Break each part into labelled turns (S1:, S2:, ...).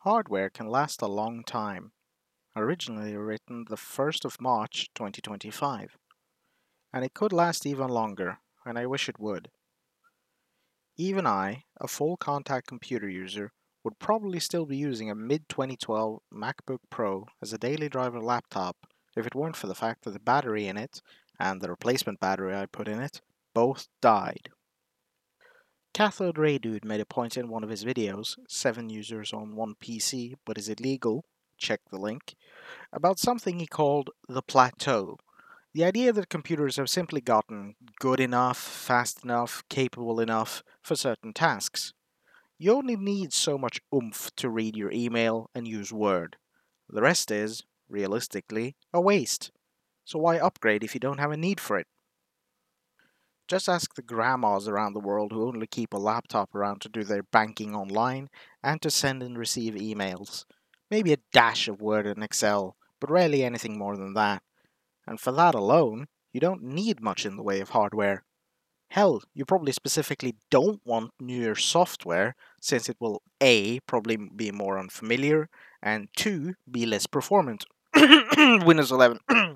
S1: Hardware can last a long time, originally written the 1st of March 2025, and it could last even longer, and I wish it would. Even I, a full contact computer user, would probably still be using a mid 2012 MacBook Pro as a daily driver laptop if it weren't for the fact that the battery in it, and the replacement battery I put in it, both died. Cathode Ray Dude made a point in one of his videos, 7 users on one PC, but is it legal? Check the link, about something he called the plateau. The idea that computers have simply gotten good enough, fast enough, capable enough for certain tasks. You only need so much oomph to read your email and use Word. The rest is, realistically, a waste. So why upgrade if you don't have a need for it? Just ask the grandmas around the world who only keep a laptop around to do their banking online and to send and receive emails. Maybe a dash of Word and Excel, but rarely anything more than that. And for that alone, you don't need much in the way of hardware. Hell, you probably specifically don't want newer software, since it will A, probably be more unfamiliar, and 2, be less performant. Windows 11.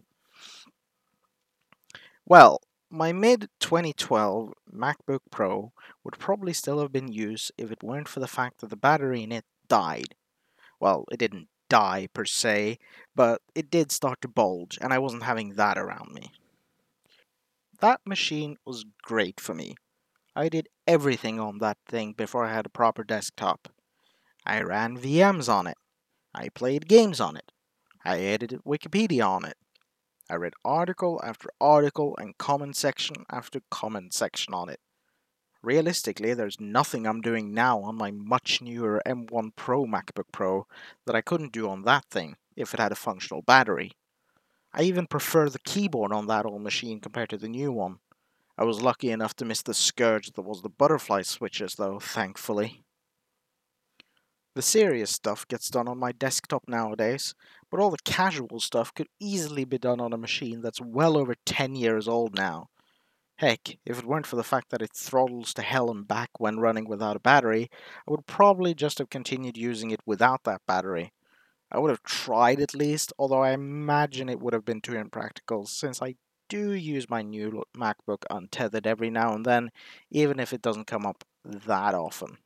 S1: Well, my mid 2012 MacBook Pro would probably still have been used if it weren't for the fact that the battery in it died. Well, it didn't die per se, but it did start to bulge, and I wasn't having that around me. That machine was great for me. I did everything on that thing before I had a proper desktop. I ran VMs on it. I played games on it. I edited Wikipedia on it. I read article after article and comment section after comment section on it. Realistically, there's nothing I'm doing now on my much newer M1 Pro MacBook Pro that I couldn't do on that thing if it had a functional battery. I even prefer the keyboard on that old machine compared to the new one. I was lucky enough to miss the scourge that was the butterfly switches, though, thankfully. The serious stuff gets done on my desktop nowadays, but all the casual stuff could easily be done on a machine that's well over 10 years old now. Heck, if it weren't for the fact that it throttles to hell and back when running without a battery, I would probably just have continued using it without that battery. I would have tried at least, although I imagine it would have been too impractical since I do use my new MacBook untethered every now and then, even if it doesn't come up that often.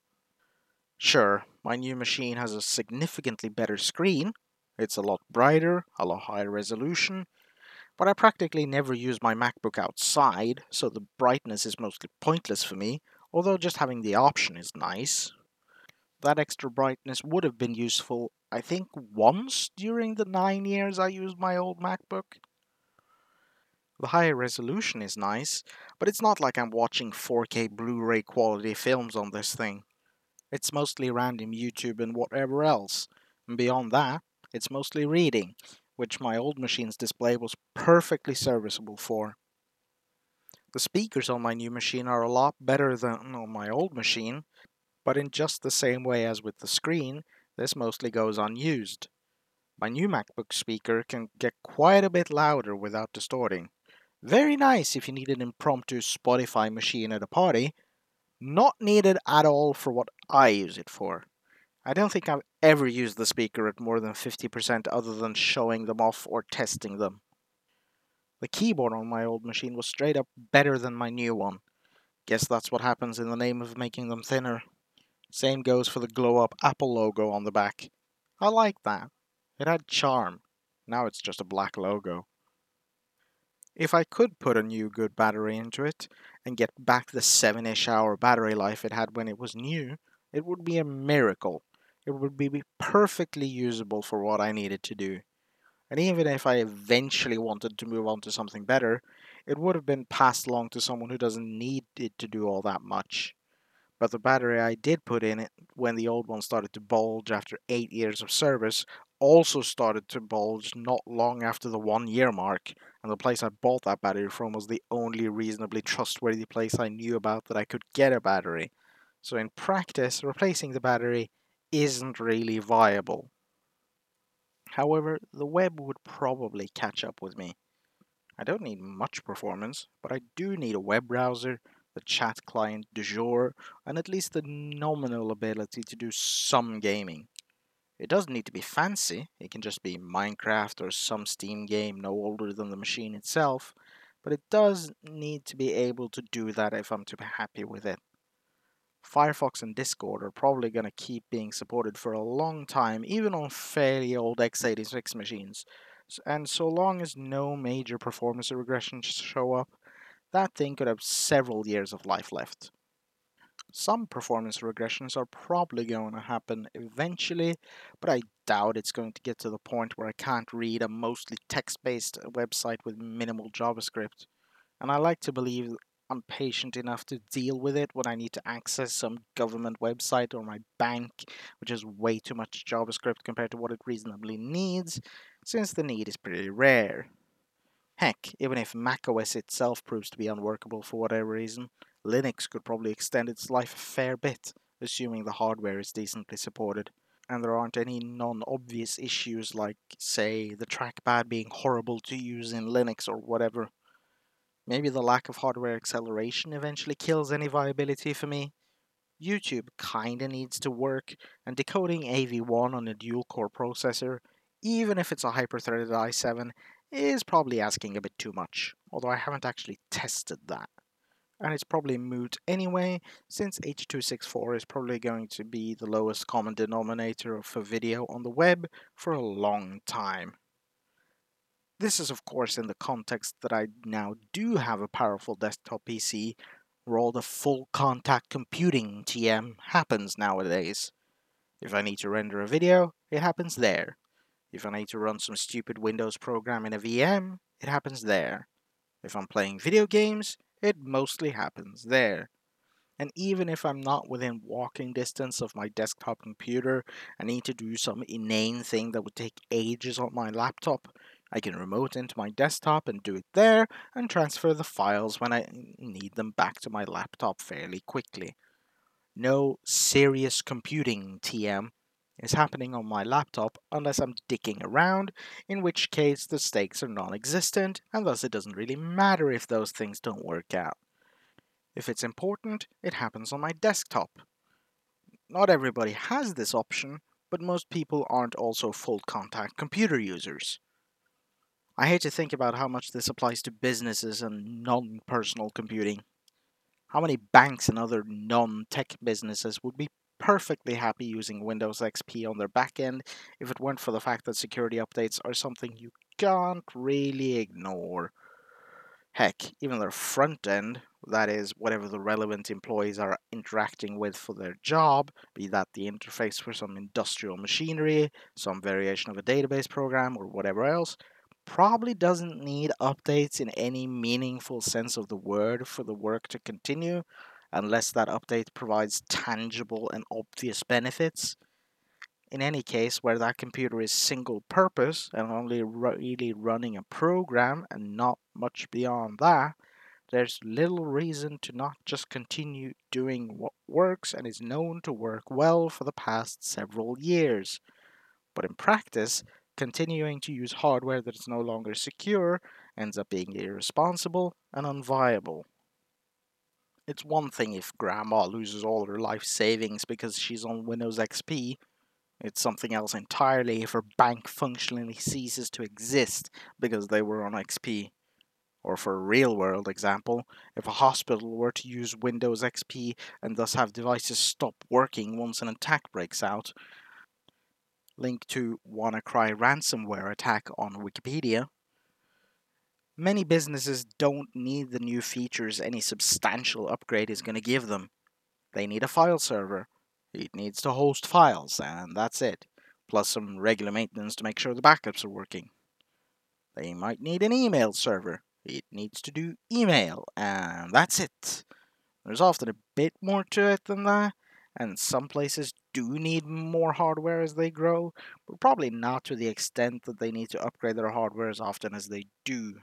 S1: Sure, my new machine has a significantly better screen, it's a lot brighter, a lot higher resolution, but I practically never use my MacBook outside, so the brightness is mostly pointless for me, although just having the option is nice. That extra brightness would have been useful, I think, once during the 9 years I used my old MacBook. The higher resolution is nice, but it's not like I'm watching 4K Blu-ray quality films on this thing. It's mostly random YouTube and whatever else, and beyond that, it's mostly reading, which my old machine's display was perfectly serviceable for. The speakers on my new machine are a lot better than on my old machine, but in just the same way as with the screen, this mostly goes unused. My new MacBook speaker can get quite a bit louder without distorting. Very nice if you need an impromptu Spotify machine at a party, not needed at all for what I use it for. I don't think I've ever used the speaker at more than 50% other than showing them off or testing them. The keyboard on my old machine was straight up better than my new one. Guess that's what happens in the name of making them thinner. Same goes for the glow up Apple logo on the back. I like that. It had charm. Now it's just a black logo. If I could put a new good battery into it and get back the 7-ish hour battery life it had when it was new, it would be a miracle. It would be perfectly usable for what I needed to do. And even if I eventually wanted to move on to something better, it would have been passed along to someone who doesn't need it to do all that much. But the battery I did put in it when the old one started to bulge after 8 years of service also started to bulge not long after the 1 year mark, and the place I bought that battery from was the only reasonably trustworthy place I knew about that I could get a battery. So in practice, replacing the battery isn't really viable. However, the web would probably catch up with me. I don't need much performance, but I do need a web browser, the chat client du jour, and at least the nominal ability to do some gaming. It doesn't need to be fancy, it can just be Minecraft or some Steam game no older than the machine itself, but it does need to be able to do that if I'm to be happy with it. Firefox and Discord are probably going to keep being supported for a long time, even on fairly old x86 machines. And so long as no major performance regressions show up, that thing could have several years of life left. Some performance regressions are probably going to happen eventually, but I doubt it's going to get to the point where I can't read a mostly text based website with minimal JavaScript. And I like to believe I'm patient enough to deal with it when I need to access some government website or my bank, which is way too much JavaScript compared to what it reasonably needs, since the need is pretty rare. Heck, even if macOS itself proves to be unworkable for whatever reason, Linux could probably extend its life a fair bit, assuming the hardware is decently supported. And there aren't any non obvious issues like, say, the trackpad being horrible to use in Linux or whatever. Maybe the lack of hardware acceleration eventually kills any viability for me. YouTube kinda needs to work, and decoding AV1 on a dual core processor, even if it's a hyper-threaded i7, is probably asking a bit too much, although I haven't actually tested that. And it's probably moot anyway, since H.264 is probably going to be the lowest common denominator for video on the web for a long time. This is, of course, in the context that I now do have a powerful desktop PC where all the full contact computing TM happens nowadays. If I need to render a video, it happens there. If I need to run some stupid Windows program in a VM, it happens there. If I'm playing video games, it mostly happens there. And even if I'm not within walking distance of my desktop computer, I need to do some inane thing that would take ages on my laptop, I can remote into my desktop and do it there and transfer the files when I need them back to my laptop fairly quickly. No serious computing TM is happening on my laptop unless I'm dicking around, in which case the stakes are non existent, and thus it doesn't really matter if those things don't work out. If it's important, it happens on my desktop. Not everybody has this option, but most people aren't also full contact computer users. I hate to think about how much this applies to businesses and non personal computing. How many banks and other non tech businesses would be perfectly happy using Windows XP on their backend if it weren't for the fact that security updates are something you can't really ignore? Heck, even their front end, that is, whatever the relevant employees are interacting with for their job, be that the interface for some industrial machinery, some variation of a database program, or whatever else, probably doesn't need updates in any meaningful sense of the word for the work to continue, unless that update provides tangible and obvious benefits. In any case, where that computer is single purpose and only really running a program and not much beyond that, there's little reason to not just continue doing what works and is known to work well for the past several years. But in practice, continuing to use hardware that is no longer secure ends up being irresponsible and unviable. It's one thing if grandma loses all her life savings because she's on Windows XP. It's something else entirely if her bank functionally ceases to exist because they were on XP. Or for a real world example, if a hospital were to use Windows XP and thus have devices stop working once an attack breaks out. Link to WannaCry ransomware attack on Wikipedia. Many businesses don't need the new features any substantial upgrade is going to give them. They need a file server. It needs to host files, and that's it. Plus some regular maintenance to make sure the backups are working. They might need an email server. It needs to do email, and that's it. There's often a bit more to it than that, and some places do need more hardware as they grow, but probably not to the extent that they need to upgrade their hardware as often as they do.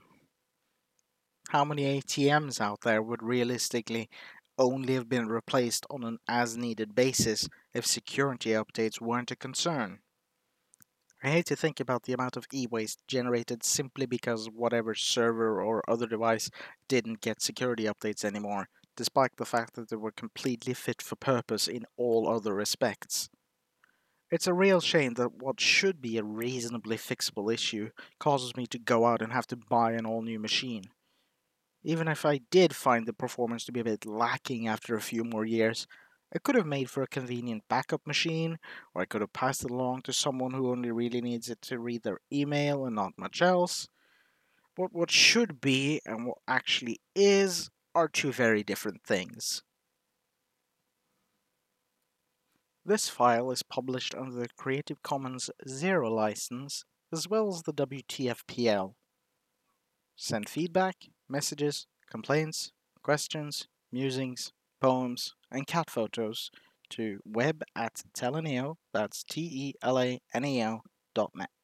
S1: How many ATMs out there would realistically only have been replaced on an as needed basis if security updates weren't a concern? I hate to think about the amount of e-waste generated simply because whatever server or other device didn't get security updates anymore, despite the fact that they were completely fit for purpose in all other respects. It's a real shame that what should be a reasonably fixable issue causes me to go out and have to buy an all new machine. Even if I did find the performance to be a bit lacking after a few more years, I could have made for a convenient backup machine, or I could have passed it along to someone who only really needs it to read their email and not much else. But what should be and what actually is are two very different things. This file is published under the Creative Commons Zero license, as well as the WTFPL. Send feedback, messages, complaints, questions, musings, poems, and cat photos to web@telaneo, that's Telaneo.net.